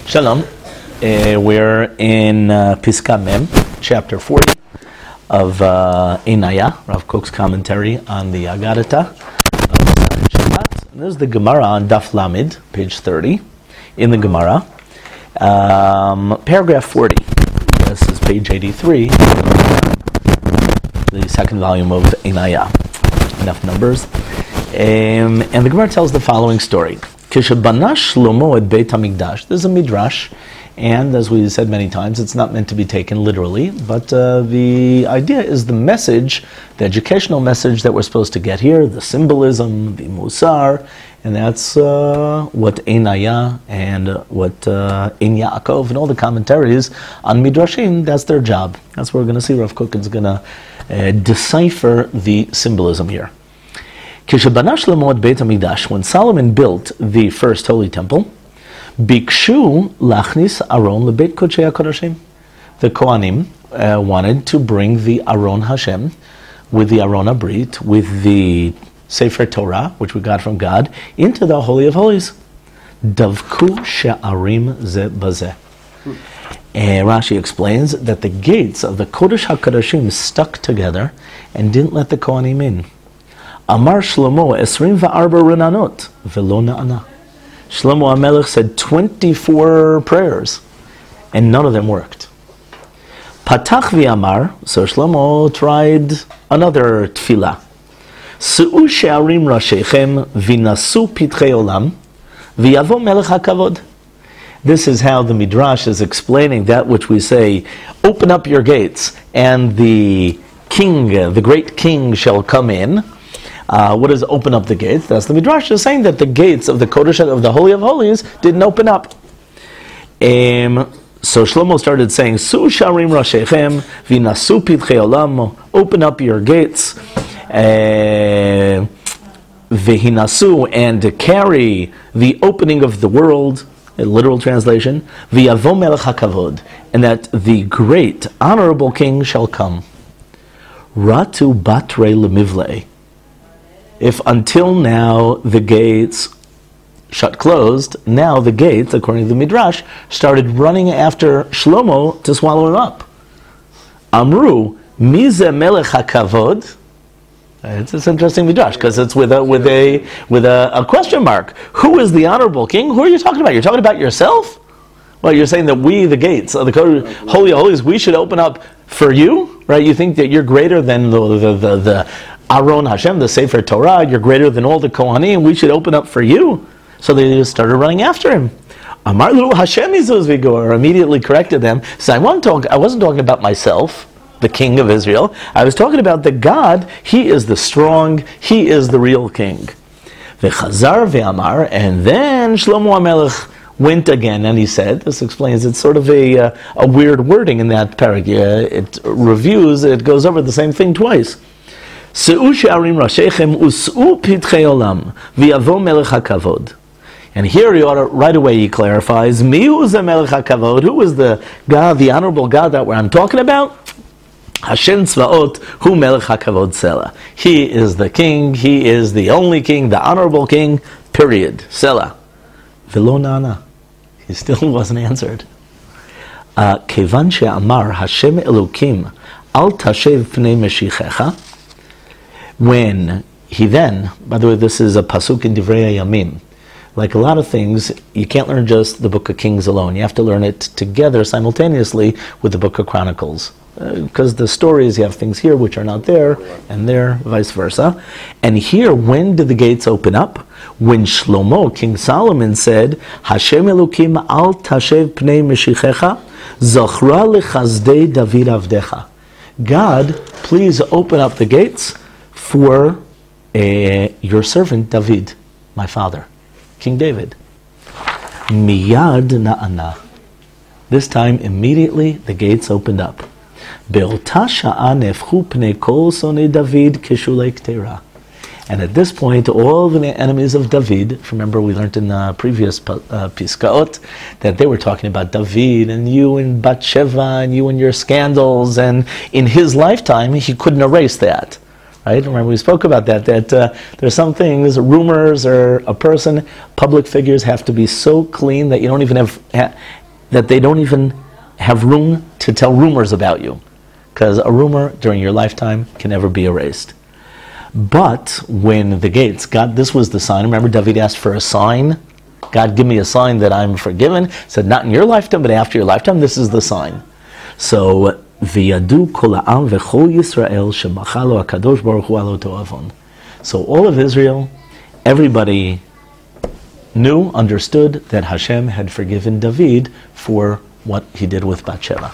Shalom. We're in Piska Mem, chapter 40 of Einaya, Rav Kook's commentary on the Agarata of Shabbat. And this is the Gemara on Daf Lamed, page 30, in the Gemara. Paragraph 40. This is page 83, the second volume of Einaya. Enough numbers. And the Gemara tells the following story. Kishabana Shlomo et Beit HaMikdash. There's a midrash, and as we said many times, it's not meant to be taken literally, but the idea is the message, the educational message that we're supposed to get here, the symbolism, the musar, and that's what Einaya and what Ein Yaakov and all the commentaries on midrashim, that's their job. That's what we're going to see. Rav Kook is going to decipher the symbolism here. When Solomon built the first holy temple, Bikshu lachnis Aron lebeit kodshei hakodashim. The Kohanim wanted to bring the Aron Hashem with the Aron Abrit, with the Sefer Torah, which we got from God, into the Holy of Holies. Davku she'arim ze bazeh. Rashi explains that the gates of the Kodesh HaKodashim stuck together and didn't let the Kohanim in. Amar Shlomo esrim va'arba renanot velo na'ana. Shlomo HaMelech said 24 prayers, and none of them worked. Patach v'amar, so Shlomo tried another tefillah. Su'u she'arim rashechem v'nasu pitchei olam v'yavo melech hakavod. This is how the Midrash is explaining that which we say, open up your gates, and the king, the great king shall come in. What is open up the gates? That's the Midrash is saying that the gates of the Kodesh of the Holy of Holies didn't open up. So Shlomo started saying, Su sharim rashechem v'nasu pitchei olam, open up your gates, v'hinasu, and to carry the opening of the world, a literal translation, v'yavo melech hakavod, and that the great, honorable king shall come. Ratu batre lemivlei. If until now the gates shut closed, now the gates, according to the Midrash, started running after Shlomo to swallow him up. Amru, mize melech hakavod. It's an interesting Midrash because it's with a question mark. Who is the honorable king? Who are you talking about? You're talking about yourself? Well, you're saying that we, the gates of the Holy of Holies, we should open up for you, right? You think that you're greater than the Aron Hashem, the Sefer Torah, you're greater than all the Kohanim, we should open up for you. So they just started running after him. Amar lu Hashem izuz immediately corrected them. So I wasn't talking about myself, the king of Israel. I was talking about the God. He is the strong, he is the real king. V'chazar ve'amar, and then Shlomo HaMelech went again, and he said, this explains, it's sort of a weird wording in that paragraph. It reviews, it goes over the same thing twice. Se'u she'arim rashechem us'u pitchei olam v'yavo melech hakavod. And here right away he clarifies, mihu ze melech hakavod, who is the God, the honorable God that I'm talking about? Hashem tzvaot hu melech hakavod sela. He is the king, he is the only king, the honorable king, period. Sela. V'lo na'ana. He still wasn't answered. Kevan she'amar Hashem Elokim al tashev pnei meshichecha. When he then, by the way, this is a pasuk in Divrei Yamim. Like a lot of things, you can't learn just the Book of Kings alone. You have to learn it together simultaneously with the Book of Chronicles. Because the stories, you have things here which are not there, and there, vice versa. And here, when did the gates open up? When Shlomo, King Solomon, said, Hashem Elokim al tashev pnei meshichecha, zachra lechazdei David avdecha. God, please open up the gates for your servant David, my father, King David. Miyad na'ana. This time, immediately, the gates opened up. Be'ota sha'a nefchu pnei kol sonei David keshulei ktera. And at this point, all the enemies of David, remember we learned in the previous Piskaot, that they were talking about David, and you and Bathsheba, and you and your scandals, and in his lifetime, he couldn't erase that. Right? Remember we spoke about that there's some things, rumors or a person, public figures have to be so clean that you don't even that they don't even have room to tell rumors about you. Because a rumor during your lifetime can never be erased. But when the gates, God, this was the sign. Remember David asked for a sign? God, give me a sign that I'm forgiven. Said, not in your lifetime, but after your lifetime, this is the sign. So, V'yadu kol ha'am v'chol Yisrael shemachalo HaKadosh Baruch Hu alo to'avon. So all of Israel, everybody knew, understood that Hashem had forgiven David for what he did with Bathsheba.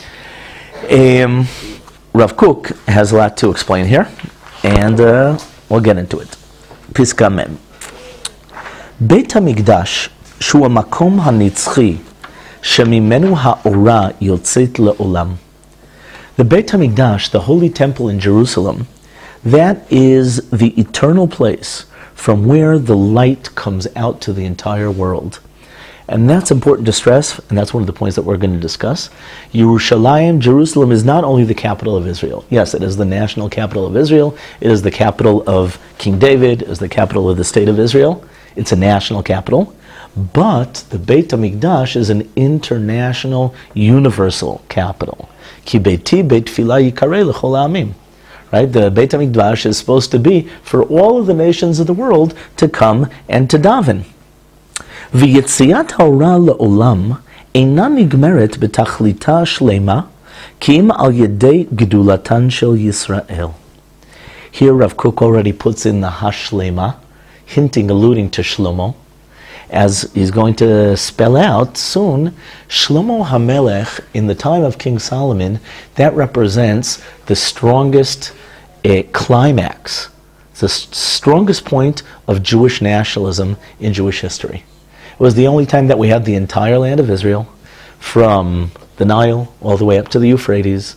Rav Kook has a lot to explain here, and we'll get into it. Piska Mem. Beit HaMikdash shu hamakom hanitzchi shemimenu ha'ora yotzet le'olam. The Beit HaMikdash, the holy temple in Jerusalem, that is the eternal place from where the light comes out to the entire world. And that's important to stress, and that's one of the points that we're going to discuss. Yerushalayim, Jerusalem, is not only the capital of Israel. Yes, it is the national capital of Israel. It is the capital of King David. It is the capital of the state of Israel. It's a national capital. But the Beit HaMikdash is an international, universal capital. Ki beiti beit tefillah yikarei l'chol ha'amim. Right? The Beit HaMikdash is supposed to be for all of the nations of the world to come and to daven. ויציאת האורה לעולם אינה נגמרת בתכליתה שלמה, כי אם על ידי גדולתן של ישראל. Here Rav Kook already puts in the Hashlema, hinting, alluding to Shlomo, as he's going to spell out soon. Shlomo HaMelech, in the time of King Solomon, that represents the strongest climax, the strongest point of Jewish nationalism in Jewish history. It was the only time that we had the entire land of Israel, from the Nile all the way up to the Euphrates.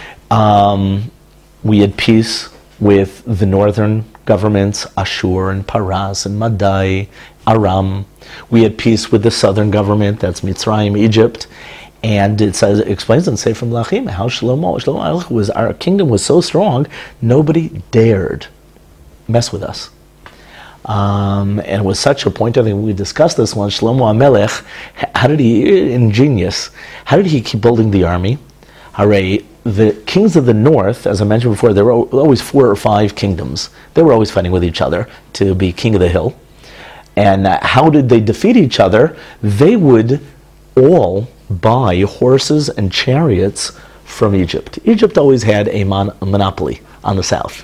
We had peace with the northern governments, Ashur and Paras and Madai, Aram. We had peace with the southern government, that's Mitzrayim, Egypt. And it explains in Sefer Melachim how Shlomo was, our kingdom was so strong, nobody dared mess with us. And it was such a point, I think we discussed this one, Shlomo HaMelech, how did he keep building the army? Hooray, the kings of the north, as I mentioned before, there were always 4 or 5 kingdoms. They were always fighting with each other to be king of the hill. And how did they defeat each other? They would all buy horses and chariots from Egypt. Egypt always had a monopoly on the south.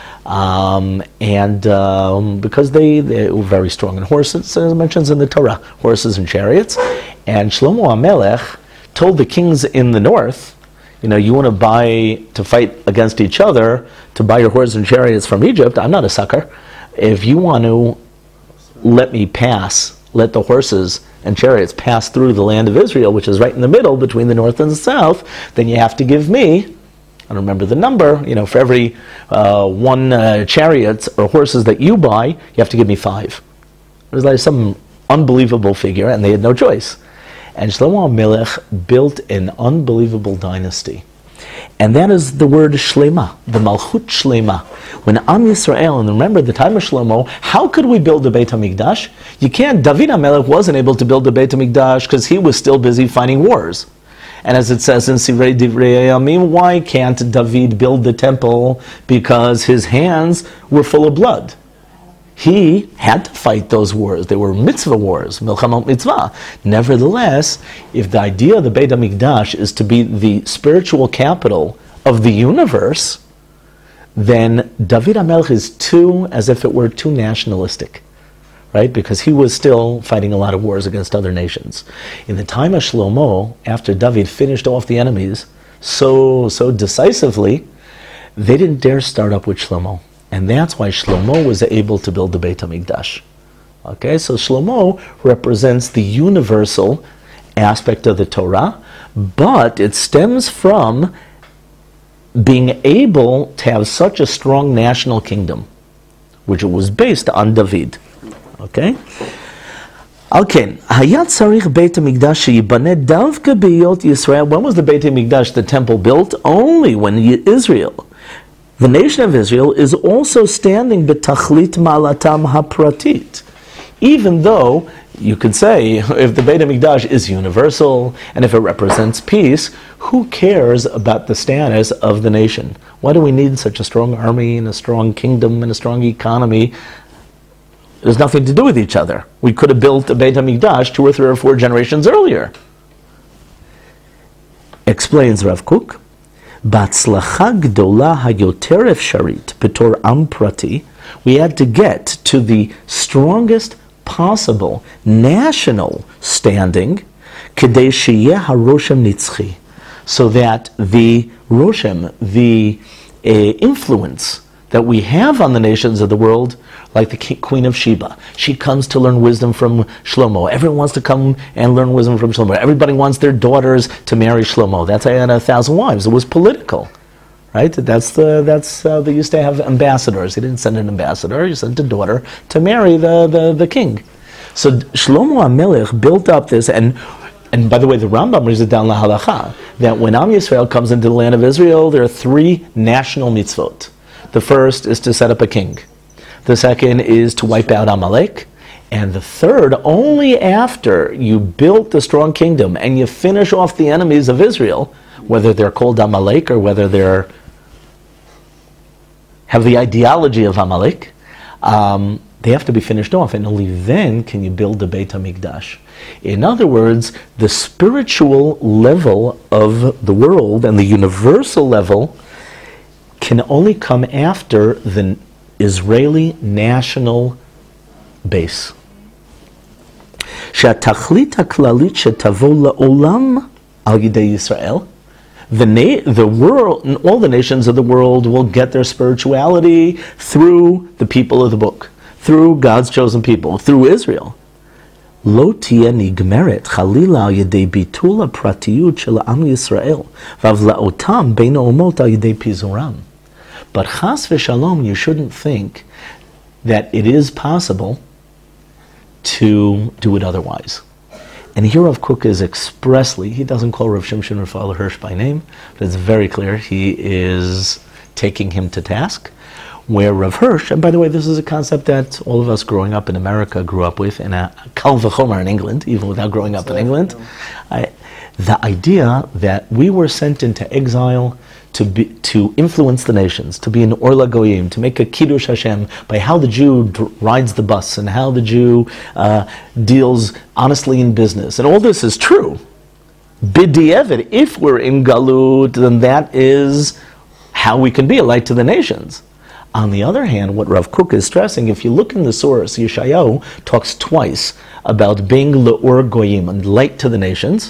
Because they were very strong in horses, as it mentions in the Torah, horses and chariots. And Shlomo HaMelech told the kings in the north, you want to buy to fight against each other, to buy your horses and chariots from Egypt, I'm not a sucker. If you want to let the horses and chariots pass through the land of Israel, which is right in the middle between the north and the south, then you have to give me, I don't remember the number, for every 1 chariot or horses that you buy, you have to give me 5. It was like some unbelievable figure, and they had no choice. And Shlomo HaMelech built an unbelievable dynasty. And that is the word Shlema, the Malchut Shlema. When Am Yisrael, and remember the time of Shlomo, how could we build the Beit HaMikdash? You can't, David HaMelech wasn't able to build the Beit HaMikdash because he was still busy fighting wars. And as it says in Sivrei Divrei Yamim, why can't David build the temple? Because his hands were full of blood. He had to fight those wars. They were mitzvah wars, milchamot mitzvah. Nevertheless, if the idea of the Beit HaMikdash is to be the spiritual capital of the universe, then David HaMelech is as if it were too nationalistic. Right? Because he was still fighting a lot of wars against other nations. In the time of Shlomo, after David finished off the enemies so decisively, they didn't dare start up with Shlomo. And that's why Shlomo was able to build the Beit HaMikdash. Okay, so Shlomo represents the universal aspect of the Torah, but it stems from being able to have such a strong national kingdom, which was based on David. Okay? Okay. Hayat Sarich Beit HaMikdash Sheyibane Davka B'Yot Yisrael. When was the Beit HaMikdash, the temple, built? Only when Israel The nation of Israel is also standing betachlit ma'alatam hapratit. Even though you could say, if the Beit HaMikdash is universal, and if it represents peace, who cares about the status of the nation? Why do we need such a strong army, and a strong kingdom, and a strong economy? It has nothing to do with each other. We could have built a Beit HaMikdash 2 or 3 or 4 generations earlier. Explains Rav Kook, B'atzlacha gdola hayoter efsharit betor am prati, we had to get to the strongest possible national standing, kedei sheyeh haroshem nitzchi, so that the roshem, the influence that we have on the nations of the world, like the Queen of Sheba, she comes to learn wisdom from Shlomo. Everyone wants to come and learn wisdom from Shlomo. Everybody wants their daughters to marry Shlomo. That's why he had 1,000 wives. It was political. Right? They used to have ambassadors. He didn't send an ambassador, he sent a daughter to marry the king. So Shlomo HaMelech built up this, and by the way, the Rambam brings it down lahalacha, that when Am Yisrael comes into the land of Israel, there are 3 national mitzvot. The first is to set up a king. The second is to wipe out Amalek. And the third, only after you built the strong kingdom and you finish off the enemies of Israel, whether they're called Amalek or whether they're have the ideology of Amalek, they have to be finished off, and only then can you build the Beit HaMikdash. In other words, the spiritual level of the world and the universal level can only come after the Israeli national base. שהתכלית הכללית שתבוא לעולם על ידי ישראל, the world, all the nations of the world will get their spirituality through the people of the book, through God's chosen people, through Israel. לא תהיה נגמרת חלילה על ידי ביטול הפרטיות של עם ישראל והבלעותם בין האומות על ידי פיזורם. But chas v'shalom, you shouldn't think that it is possible to do it otherwise. And here Rav Kook is expressly, he doesn't call Rav Shimshon Raphael Hirsch by name, but it's very clear he is taking him to task. Where Rav Hirsch, and by the way, this is a concept that all of us growing up in America grew up with, and Kal v'chomer in England, even without growing up in England. The idea that we were sent into exile to influence the nations, to be an Or LaGoyim, to make a Kiddush Hashem by how the Jew rides the bus and how the Jew deals honestly in business. And all this is true. B'di'evet, if we're in Galut, then that is how we can be a light to the nations. On the other hand, what Rav Kook is stressing, if you look in the source, Yeshayahu talks twice about being Le'or Goyim, and light to the nations,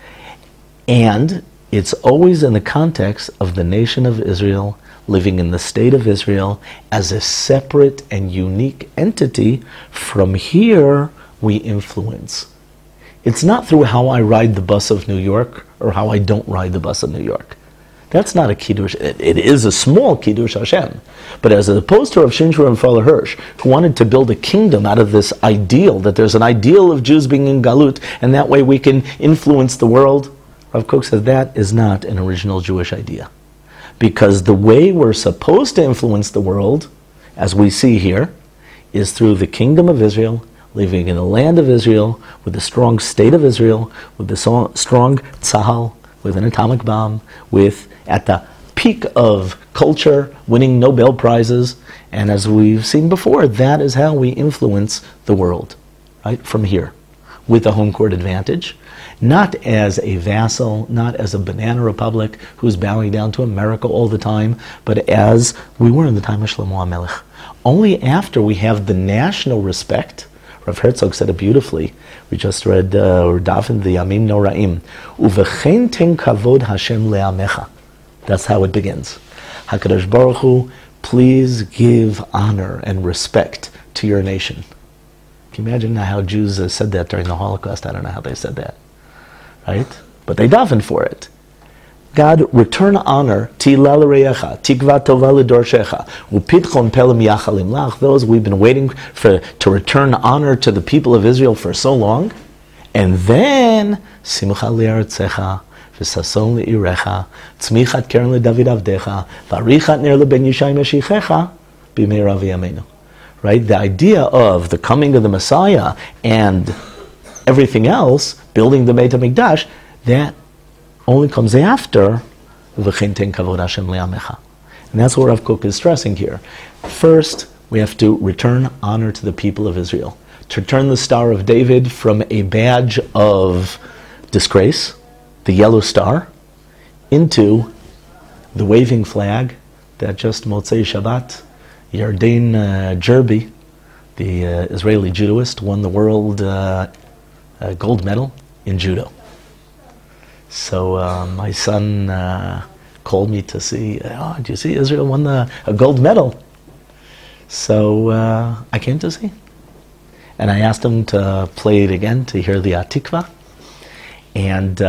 and it's always in the context of the nation of Israel living in the state of Israel as a separate and unique entity. From here, we influence. It's not through how I ride the bus of New York or how I don't ride the bus of New York. That's not a Kiddush. It is a small Kiddush Hashem. But as opposed to Rav Shimshon Raphael Hirsch, who wanted to build a kingdom out of this ideal, that there's an ideal of Jews being in Galut, and that way we can influence the world, Rav Kook says that is not an original Jewish idea. Because the way we're supposed to influence the world, as we see here, is through the kingdom of Israel, living in the land of Israel, with the strong state of Israel, with the strong tzahal, with an atomic bomb, with, at the peak of culture, winning Nobel Prizes, and as we've seen before, that is how we influence the world, right, from here, with the home court advantage. Not as a vassal, not as a banana republic who's bowing down to America all the time, but as we were in the time of Shlomo HaMelech. Only after we have the national respect, Rav Herzog said it beautifully, we just read or davened the Yamim Noraim, Uvechen ten kavod Hashem le'amecha. That's how it begins. HaKadosh Baruch Hu, please give honor and respect to your nation. Can you imagine how Jews said that during the Holocaust? I don't know how they said that. Right? But they davened for it. God, return honor, Tila l'reyecha, tikva tova l'dorshecha, upitchon pelem yachalim lach, those we've been waiting for, to return honor to the people of Israel for so long. And then, simcha li'aretzecha, v'sason le'irecha, tzmichat keren leDavid avdecha, v'arichat ner leben Yishai Mashichecha, b'mei Rav Yameinu. Right? The idea of the coming of the Messiah and everything else, building the Beit HaMikdash, that only comes after v'chein ten kavod Hashem le'amecha. And that's what Rav Kook is stressing here. First, we have to return honor to the people of Israel. To turn the Star of David from a badge of disgrace, the yellow star, into the waving flag that just Motzei Shabbat, Yarden Jerby, the Israeli judoist, won the world gold medal in judo. So my son called me to see, do you see Israel won a gold medal? So I came to see. And I asked him to play it again to hear the Atikva. And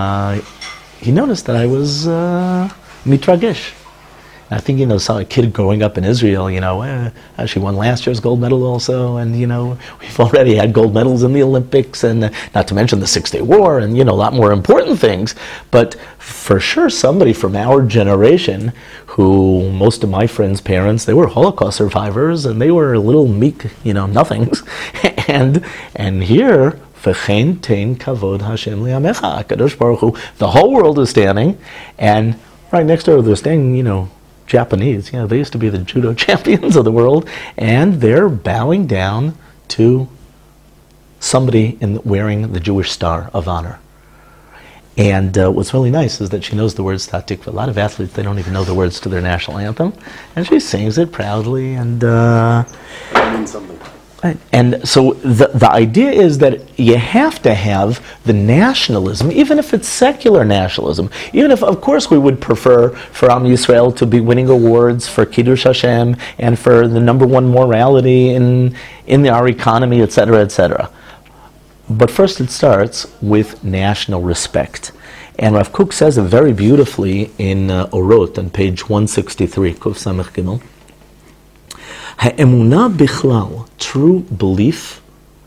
he noticed that I was mitragesh. I think, saw a kid growing up in Israel, she won last year's gold medal also, and, we've already had gold medals in the Olympics, and not to mention the Six-Day War, and, a lot more important things. But for sure, somebody from our generation, who most of my friends' parents, they were Holocaust survivors, and they were little meek, nothings. and here, V'chein tein kavod Hashem li'amecha, HaKadosh Baruch Hu, the whole world is standing, and right next to her, they're standing, Japanese, they used to be the judo champions of the world, and they're bowing down to somebody wearing the Jewish Star of Honor. And what's really nice is that she knows the words to Hatikva. A lot of athletes, they don't even know the words to their national anthem, and she sings it proudly, and it means something. And so the idea is that you have to have the nationalism, even if it's secular nationalism. Even if, of course, we would prefer for Am Yisrael to be winning awards for Kiddush Hashem and for the number one morality in our economy, etc., etc. But first it starts with national respect. And Rav Kook says it very beautifully in Orot on page 163, Kuf Samech Gimel. Ha'emunah bichlal, true belief,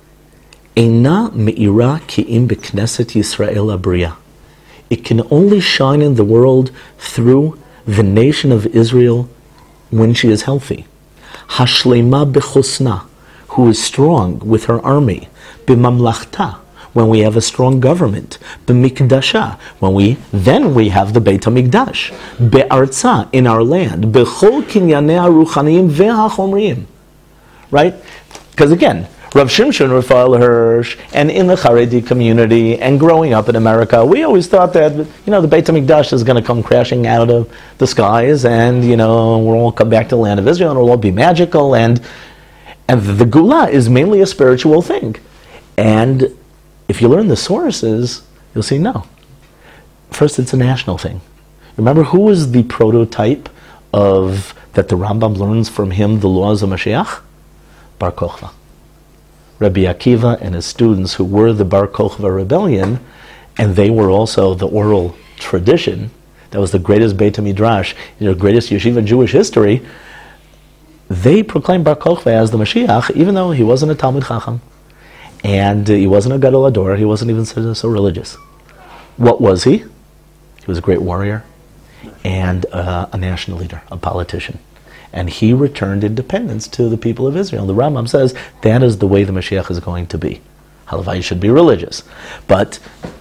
eina me'ira ki'im b'knesset Yisrael abriya. It can only shine in the world through the nation of Israel when she is healthy. Hashleima b'chosna, who is strong with her army. B'mamlachta, when we have a strong government. B'mikdasha, when we have the Beit HaMikdash. Be'arza, in our land. B'chol kinyanei haruchaniyim ve'hachomriyim. Right? Because again, Rav Shimshon Raphael Hirsch, and in the Haredi community, and growing up in America, we always thought that, the Beit HaMikdash is going to come crashing out of the skies, and, we'll all come back to the land of Israel, and it'll all be magical, and the Gula is mainly a spiritual thing. And if you learn the sources, you'll see no. First, it's a national thing. Remember, who was the prototype of that the Rambam learns from him the laws of Mashiach? Bar Kochva. Rabbi Akiva and his students, who were the Bar Kochva rebellion, and they were also the oral tradition. That was the greatest Beit HaMidrash, greatest yeshiva in Jewish history. They proclaimed Bar Kochva as the Mashiach, even though he wasn't a Talmud Chacham. And he wasn't a Gadol Hador, he wasn't even so religious. What was he? He was a great warrior and a national leader, a politician. And he returned independence to the people of Israel. The Rambam says that is the way the Mashiach is going to be. Halavai should be religious. But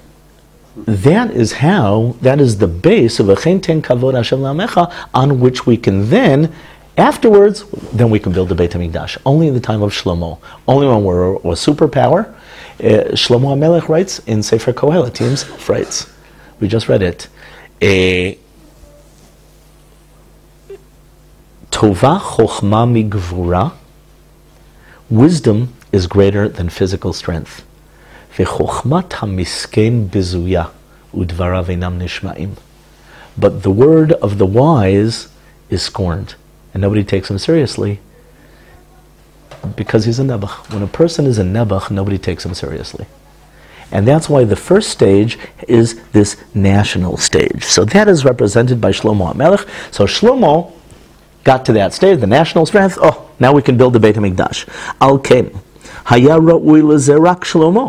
that is the base of V'chein ten kavod Hashem le'amecha, on which we can then, afterwards, then we can build the Beit HaMikdash. Only in the time of Shlomo. Only when we're a superpower. Shlomo HaMelech writes in Sefer Kohelet, himself writes, we just read it, Tova chochma migvura, wisdom is greater than physical strength. V'chochmat hamisken bizuya, udvarav einam nishma'im. But the word of the wise is scorned, and nobody takes him seriously because he's a nebuch. When a person is a nebuch, nobody takes him seriously. And that's why the first stage is this national stage. So that is represented by Shlomo HaMelech. So Shlomo got to that stage, the national strength. Oh, now we can build the Beit HaMikdash. Al ken, haya ra'ui lezerak Shlomo.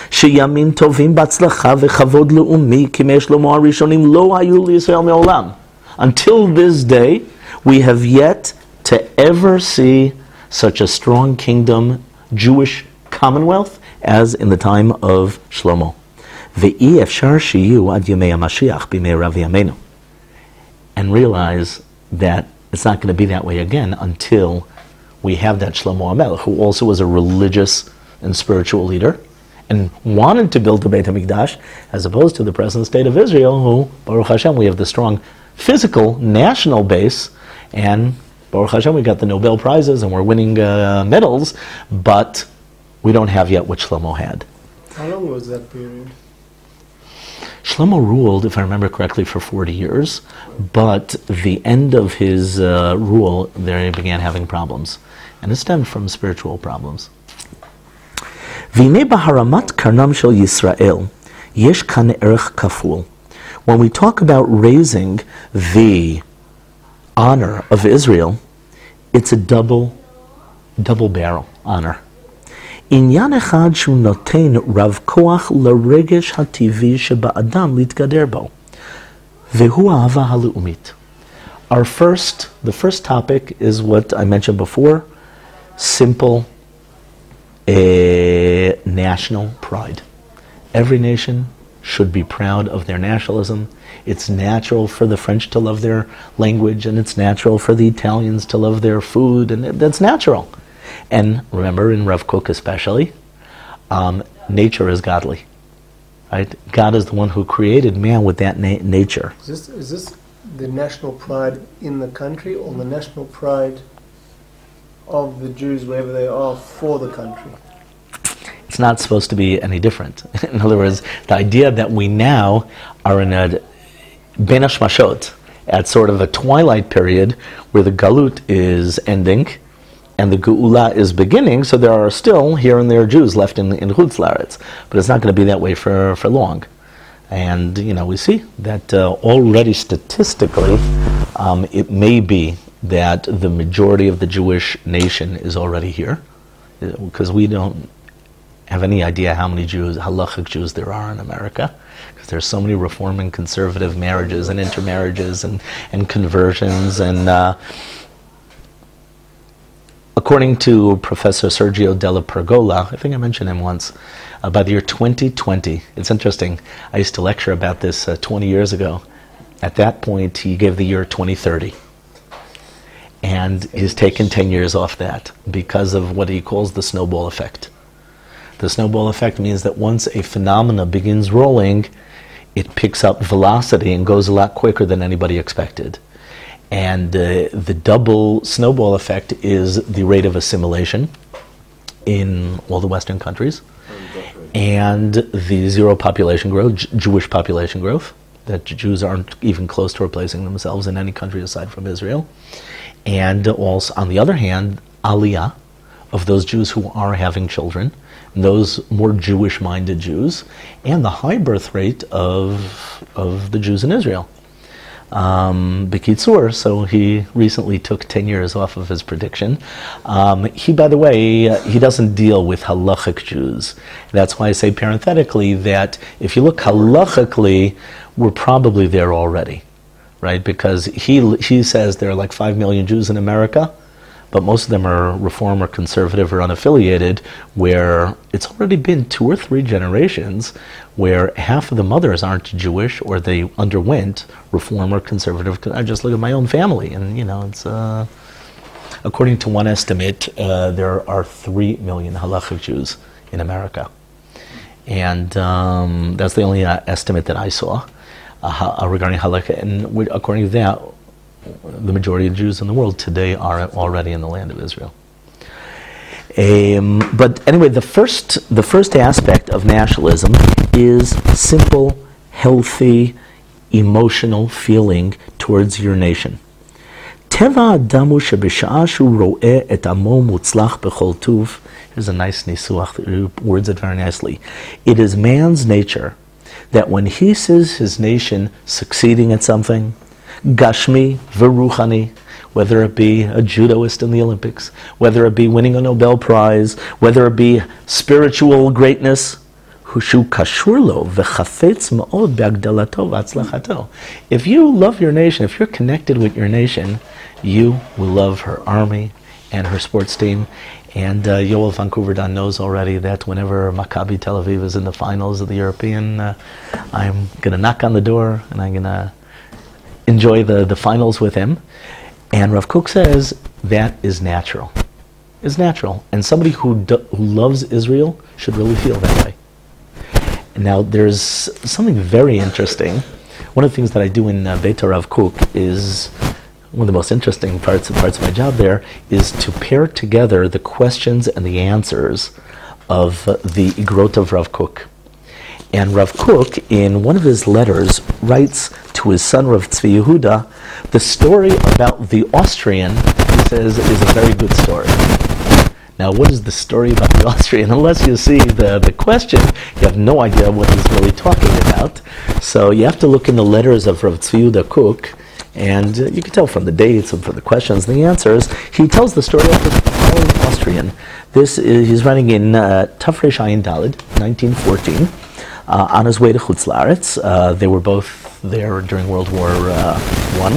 שימים טובים בהצלחה וכבוד לאומי כימי שלמה הראשונים לא היו לישראל מעולם. Until this day, we have yet to ever see such a strong kingdom, Jewish commonwealth, as in the time of Shlomo. ואי אפשר שיהיו עד ימי המשיח בימי רב ימינו. And realize that it's not going to be that way again until we have that Shlomo HaMelech, who also was a religious and spiritual leader and wanted to build the Beit HaMikdash, as opposed to the present state of Israel, who, Baruch Hashem, we have the strong physical national base, and Baruch Hashem, we got the Nobel Prizes and we're winning medals, but we don't have yet what Shlomo had. How long was that period? Shlomo ruled, if I remember correctly, for 40 years, but the end of his rule, there he began having problems. And it stemmed from spiritual problems. V'nei baharamat karnam shel Yisrael, yesh kan erech kaful. When we talk about raising the honor of Israel, it's a double barrel honor. עניין אחד שהוא נותן רב כוח לרגש הטבעי שבאדם להתגדר בו, והוא האהבה הלאומית. The first topic is what I mentioned before, simple national pride. Every nation should be proud of their nationalism. It's natural for the French to love their language, and it's natural for the Italians to love their food, and that's natural. And remember, in Rav Kook especially, nature is godly, right? God is the one who created man with that nature. Is this the national pride in the country, or the national pride of the Jews wherever they are for the country? It's not supposed to be any different. In other words, the idea that we now are in a Ben Hashmashot, at sort of a twilight period where the Galut is ending and the Geula is beginning, so there are still here and there Jews left in Chutz La'aretz, but it's not going to be that way for long. And we see that already statistically, it may be that the majority of the Jewish nation is already here, because we don't have any idea how many halachic Jews there are in America, because there's so many Reform and conservative marriages and intermarriages and conversions. And according to Professor Sergio Della Pergola, I think I mentioned him once, by the year 2020, it's interesting, I used to lecture about this 20 years ago. At that point, he gave the year 2030. And he's taken 10 years off that because of what he calls the snowball effect. The snowball effect means that once a phenomena begins rolling, it picks up velocity and goes a lot quicker than anybody expected. And the double snowball effect is the rate of assimilation in all the Western countries, and the zero population growth, Jewish population growth, that Jews aren't even close to replacing themselves in any country aside from Israel. And also, on the other hand, aliyah of those Jews who are having children, those more Jewish-minded Jews, and the high birth rate of the Jews in Israel. B'kitzur, so he recently took 10 years off of his prediction. He, by the way, he doesn't deal with halachic Jews. That's why I say parenthetically that if you look halachically, we're probably there already, right? Because he says there are like 5 million Jews in America, but most of them are Reform or conservative or unaffiliated, where it's already been 2 or 3 generations where half of the mothers aren't Jewish, or they underwent Reform or conservative. I just look at my own family, and it's according to one estimate, there are 3 million halachic Jews in America, and that's the only estimate that I saw regarding halakha. And according to that, the majority of Jews in the world today are already in the land of Israel. But anyway, the first aspect of nationalism is simple, healthy, emotional feeling towards your nation. Teva adamu shebisha'ah shu ro'eh et amo mutzlach b'chol tuv. Here's a nice nisuach that words it very nicely. It is man's nature that when he sees his nation succeeding at something, Gashmi, Veruchani, whether it be a judoist in the Olympics, whether it be winning a Nobel Prize, whether it be spiritual greatness, שהוא קשור לו וחפץ מאוד בהגדלתו והצלחתו. If you love your nation, if you're connected with your nation, you will love her army and her sports team. And Yoel van Koeverdan knows already that whenever Maccabi Tel Aviv is in the finals of the European, I'm going to knock on the door and I'm going to enjoy the finals with him. And Rav Kook says that is natural. It's natural. And somebody who loves Israel should really feel that way. Now, there's something very interesting. One of the things that I do in Beit Rav Kook is, one of the most interesting parts of my job there is to pair together the questions and the answers of the Igrot of Rav Kook. And Rav Kook, in one of his letters, writes to his son Rav Tzvi Yehuda, the story about the Austrian, he says, is a very good story. Now, what is the story about the Austrian? Unless you see the question, you have no idea what he's really talking about. So you have to look in the letters of Rav Tzvi Yehuda Kook, and you can tell from the dates and from the questions and the answers, he tells the story of the following Austrian. He's writing in Tafresh Ayin Daled, 1914, on his way to Chutz La'aretz. They were both there during World War I.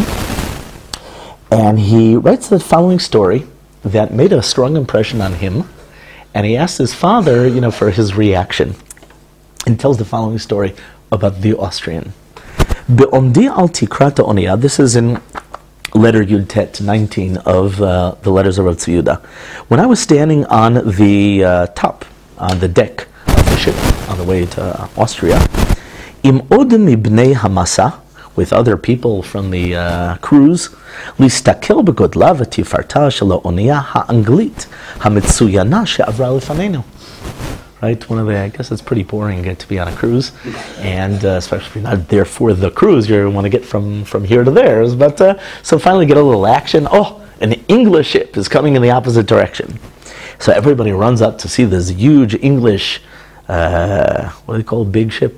And he writes the following story that made a strong impression on him, and he asked his father, for his reaction. And tells the following story about the Austrian. Be'omdi al tikrat ha'oniya, this is in letter Yud Tet 19 of the letters of Rav Tzvi Yehuda. When I was standing on the top, on the deck of the ship, on the way to Austria, im od mibnei hamasa, with other people from the cruise, listakel begodla v'tifarta shel ha'oniya ha'anglit ha'metzuyana she'avra lefanenu. Right, I guess it's pretty boring to be on a cruise, and especially if you're not there for the cruise, you want to get from here to there. But so finally get a little action. Oh, an English ship is coming in the opposite direction. So everybody runs up to see this huge English, what do they call a big ship?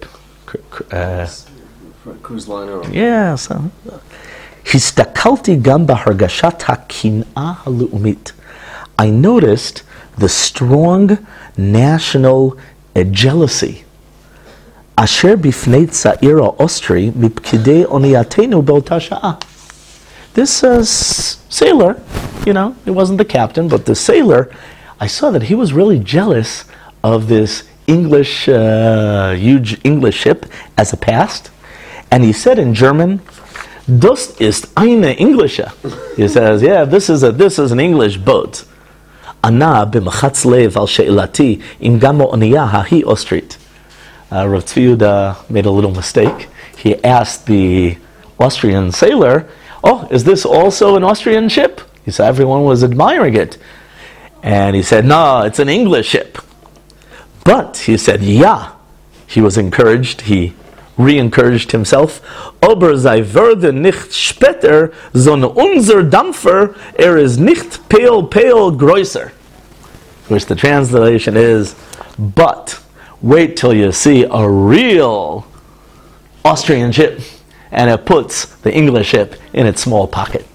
Cruise liner. Yeah, so. Histakalti gam b'hargashat ha'kin'a ha'lu'umit. I noticed the strong national jealousy. Asher bifnei tza'ir ha'ostri mipkidei oniyatenu be'ota sha'a. This sailor, it wasn't the captain, but the sailor, I saw that he was really jealous of this English, huge English ship as a past. And he said in German, "Das ist eine Englische." He says, "Yeah, this is an English boat." Ana b'machatz lev al she'ilati im gam ha'oniya hahi ostrit. Rav Tzvi Yehuda made a little mistake. He asked the Austrian sailor, "Oh, is this also an Austrian ship?" He said everyone was admiring it, and he said, "No, it's an English ship." But he said, "Yeah." He was encouraged. He re-encouraged himself. "Aber sei würde nicht später, sondern unser Dampfer, ist nicht viel größer." Which the translation is, but wait till you see a real Austrian ship, and it puts the English ship in its small pocket.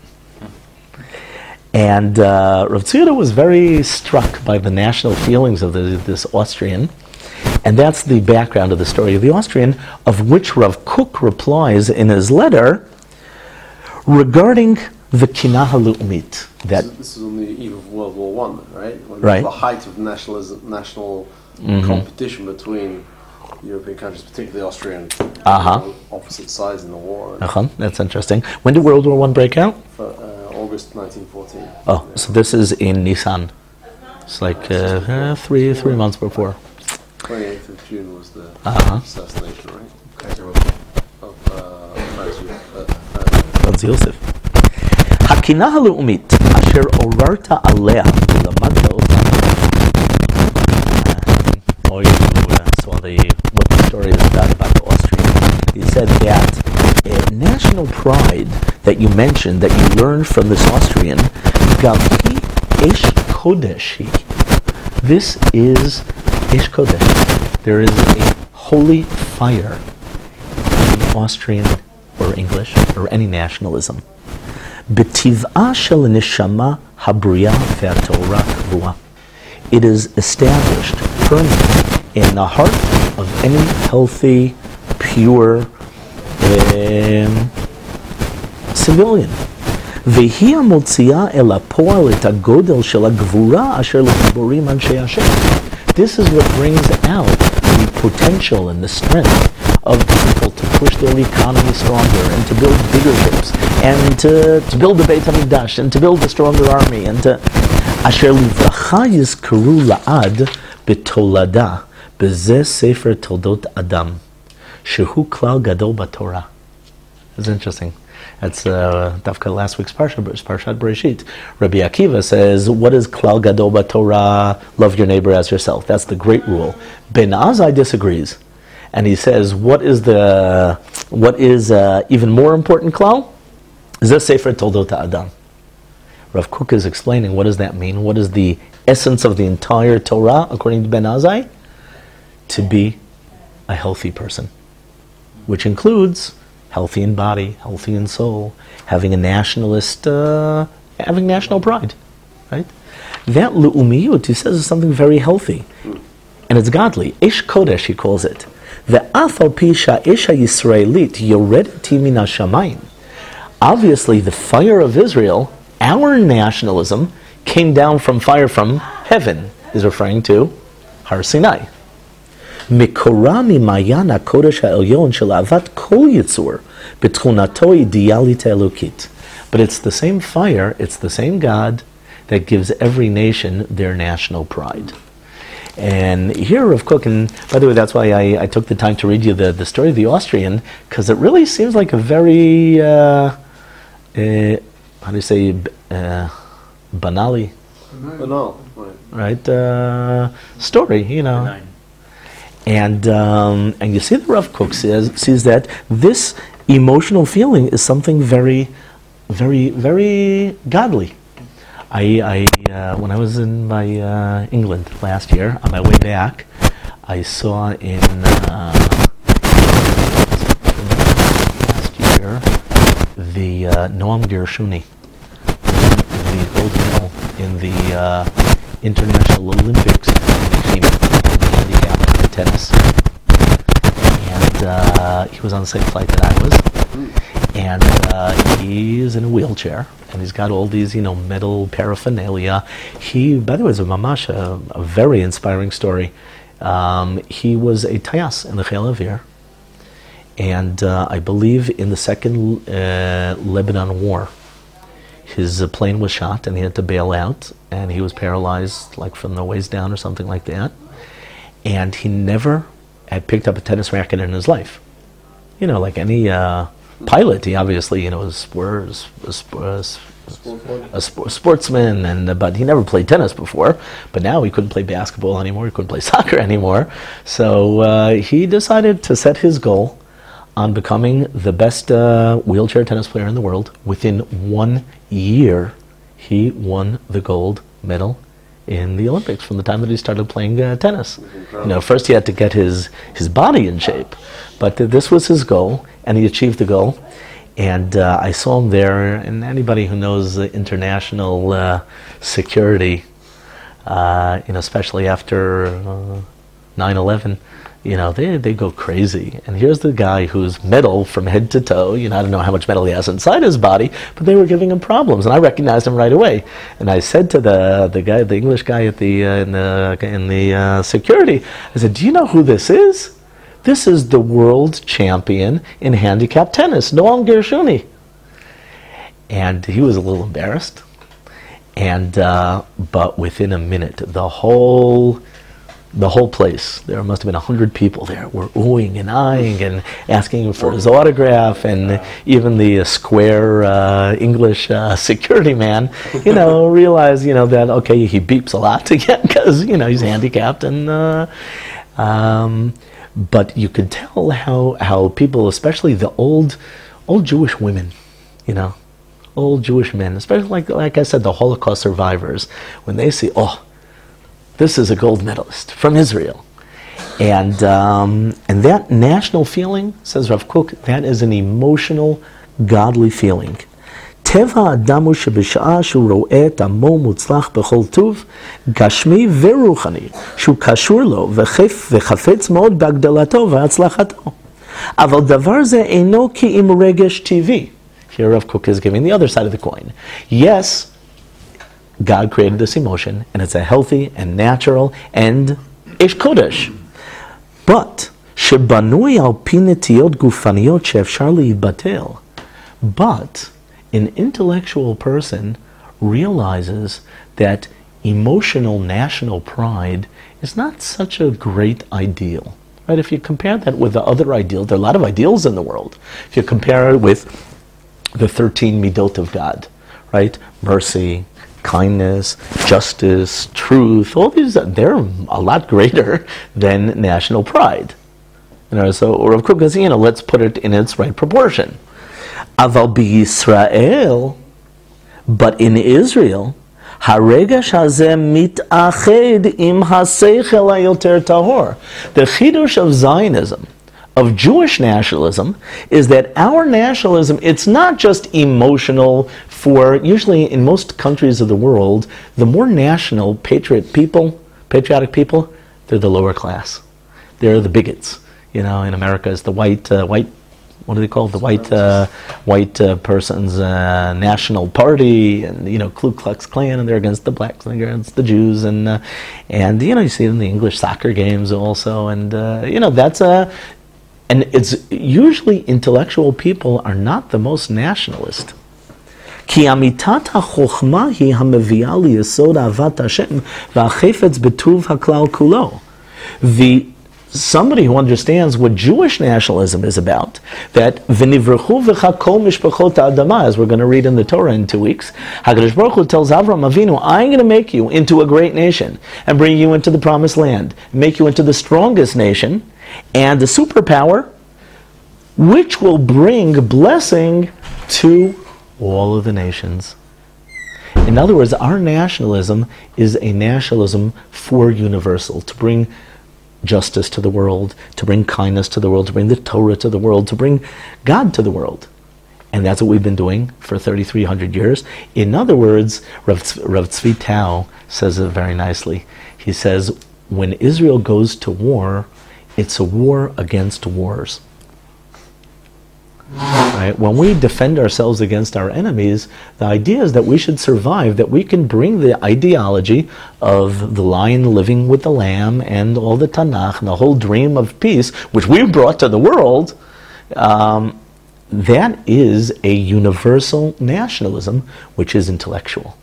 And Rav Tzvi Yehuda was very struck by the national feelings of this Austrian. And that's the background of the story of the Austrian, of which Rav Kook replies in his letter regarding the Kinah HaLu'umit. This is on the eve of World War I, right? When Right. The height of national competition between European countries, particularly Austrian, opposite sides in the war. That's interesting. When did World War I break out? August 1914. Oh, so this is in Nisan. It's like three months before. 28th of June was the assassination, right? Of Franz Yosef. הקנאה הלאומית אשר עוררת עליה ולמדת אותה. Saw what the story is about the Austrian. He said that national pride that you mentioned, that you learned from this Austrian, Gavi Esh Kodeshi. This is Esh Kodesh. There is a holy fire in Austrian or English or any nationalism. B'tiv'a shel neshama habriya ve'atorah kavua. It is established firmly in the heart of any healthy, pure civilian. והיא המוציאה אל הפועל את הגודל של הגבורה אשר לגיבורים אנשי השם. This is what brings out the potential and the strength of people to push their economy stronger and to build bigger ships and to build the Beit HaMikdash and to build a stronger army and to אשר לברכה יזכרו לעד בתולדה בזה ספר תולדות אדם שהוא כלל גדול בתורה. It's interesting. That's Dafka last week's Parshat Bereshit. Rabbi Akiva says, what is Klal Gadol BaTorah? Love your neighbor as yourself. That's the great rule. Ben Azai disagrees. And he says, what is even more important Klal? Zeh Sefer Toldot Adam. Rav Kook is explaining what does that mean? What is the essence of the entire Torah, according to Ben Azai? To be a healthy person, which includes healthy in body, healthy in soul, having a nationalist, having national pride, right? That lu'umiyut, he says, is something very healthy, and it's godly. Ish Kodesh, he calls it. Ve'af al pi sha'isha Yisraelit yoredeti min hashamayim. Obviously, the fire of Israel, our nationalism, came down from fire from heaven. He's referring to Har Sinai. מקורה ממעיין הקודש העליון של אהבת כל יצור בתכונתו אידיאלית האלוקית. But it's the same fire, it's the same God that gives every nation their national pride. And here Rav Kook, and by the way, that's why I took the time to read you the story of the Austrian, because it really seems like a very, how do you say, banal, right? Story, you know. Benign. And you see the Rav Kook sees that this emotional feeling is something very, very, very godly. I when I was in my England last year, on my way back, I saw in last year the Noam Gershuni, the gold medal in the International Olympics in handicap tennis, and he was on the same flight that I was, and he's in a wheelchair, and he's got all these, metal paraphernalia. He, by the way, is a mamash, a very inspiring story. He was a tayas in the Chayil Avir, and I believe in the second Lebanon war, his plane was shot, and he had to bail out, and he was paralyzed, like from the waist down or something like that. And he never had picked up a tennis racket in his life. Like any pilot, he obviously, was a sportsman, but he never played tennis before. But now he couldn't play basketball anymore, he couldn't play soccer anymore. So he decided to set his goal on becoming the best wheelchair tennis player in the world. Within 1 year, he won the gold medal in the Olympics from the time that he started playing tennis. First he had to get his body in shape, but this was his goal, and he achieved the goal. And I saw him there, and anybody who knows international security, especially after 9/11, they go crazy. And here's the guy who's metal from head to toe. I don't know how much metal he has inside his body, but they were giving him problems, and I recognized him right away. And I said to the guy, the English guy at in the security, I said, "Do you know who this is? This is the world champion in handicap tennis, Noam Gershuni." And he was a little embarrassed. And but within a minute, the whole place, there must have been 100 people there, were oohing and eyeing and asking him for his autograph, and even the square English security man, realized, that, okay, he beeps a lot again because, he's handicapped, and but you could tell how people, especially the old Jewish women, old Jewish men, especially like I said, the Holocaust survivors, when they see, this is a gold medalist from Israel. And that national feeling, says Rav Kook, that is an emotional, godly feeling. טבע האדם הוא שבשעה שהוא רואה את עמו מוצלח בכל טוב, גשמי ורוחני, שהוא קשור לו וחפץ מאוד בהגדלתו והצלחתו. אבל דבר זה אינו כי אם רגש טבעי. Here Rav Kook is giving the other side of the coin. Yes, God created this emotion, and it's a healthy and natural and ish kodesh. But, shebanui al pi netiyot gufaniyot she'efshar libatel. But, an intellectual person realizes that emotional national pride is not such a great ideal. Right? If you compare that with the other ideals, there are a lot of ideals in the world. If you compare it with the 13 midot of God, right? Mercy, kindness, justice, truth, all these, they're a lot greater than national pride. So Rav Kook says, let's put it in its right proportion. Aval b'Yisrael, but in Israel, haregash hazeh mitached im haseichel hayoter tahor. The chidush of Zionism, of Jewish nationalism, is that our nationalism, it's not just emotional for, usually in most countries of the world, the more national patriotic people, they're the lower class. They're the bigots. In America, it's the white, what do they call it? The white person's national party, and Ku Klux Klan, and they're against the blacks and they're against the Jews, and you see it in the English soccer games also, and that's and it's usually intellectual people are not the most nationalist. Ki amitat ha-chokhmah hi ha-mevi'ah liyesod ahavat Hashem v'achefetz betuv haklal kulo. Somebody who understands what Jewish nationalism is about, that v'nivrechu v'cha kol mishpachot ha'adama, as we're going to read in the Torah in 2 weeks, HaKadosh Baruch Hu tells Avram Avinu, I'm going to make you into a great nation and bring you into the promised land, make you into the strongest nation and the superpower, which will bring blessing to all of the nations. In other words, our nationalism is a nationalism for universal, to bring justice to the world, to bring kindness to the world, to bring the Torah to the world, to bring God to the world. And that's what we've been doing for 3,300 years. In other words, Rav Tzvi Tao says it very nicely. He says, when Israel goes to war, it's a war against wars. Right? When we defend ourselves against our enemies, the idea is that we should survive, that we can bring the ideology of the lion living with the lamb and all the Tanakh and the whole dream of peace, which we brought to the world. That is a universal nationalism, which is intellectual.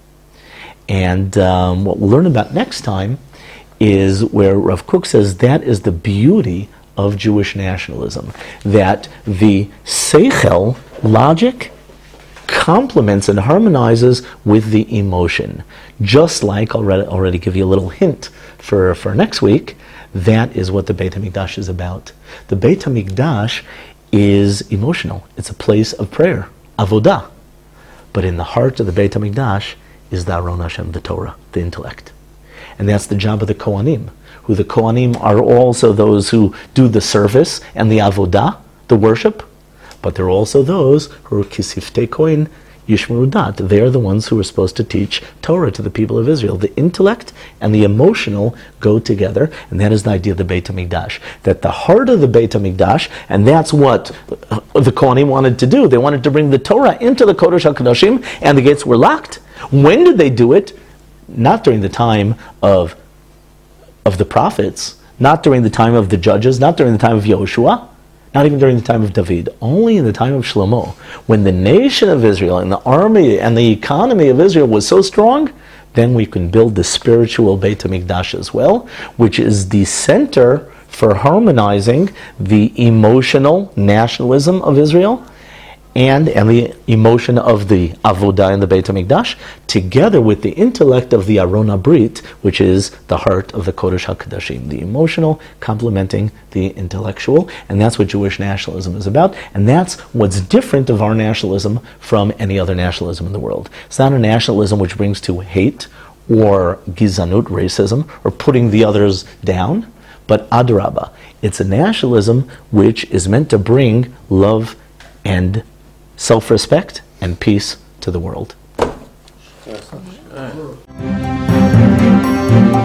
And what we'll learn about next time is where Rav Kook says that is the beauty of Jewish nationalism, that the seichel, logic, complements and harmonizes with the emotion. Just like, I'll already give you a little hint for next week, that is what the Beit HaMikdash is about. The Beit HaMikdash is emotional. It's a place of prayer, avodah. But in the heart of the Beit HaMikdash is the Aron Hashem, the Torah, the intellect. And that's the job of the Kohanim, who the Kohanim are also those who do the service and the avodah, the worship, but they're also those who are kisiftei kohen yishmeru dat. They're the ones who are supposed to teach Torah to the people of Israel. The intellect and the emotional go together, and that is the idea of the Beit HaMikdash. That the heart of the Beit HaMikdash, and that's what the Kohanim wanted to do. They wanted to bring the Torah into the Kodesh HaKadoshim, and the gates were locked. When did they do it? Not during the time of the prophets, not during the time of the judges, not during the time of Yehoshua, not even during the time of David, only in the time of Shlomo, when the nation of Israel and the army and the economy of Israel was so strong, then we can build the spiritual Beit HaMikdash as well, which is the center for harmonizing the emotional nationalism of Israel and the emotion of the avodah in the Beit HaMikdash, together with the intellect of the Aron HaBrit, which is the heart of the Kodesh HaKadoshim, the emotional complementing the intellectual, and that's what Jewish nationalism is about, and that's what's different of our nationalism from any other nationalism in the world. It's not a nationalism which brings to hate or gizanut, racism, or putting the others down, but adrabah. It's a nationalism which is meant to bring love and self-respect and peace to the world. Yes.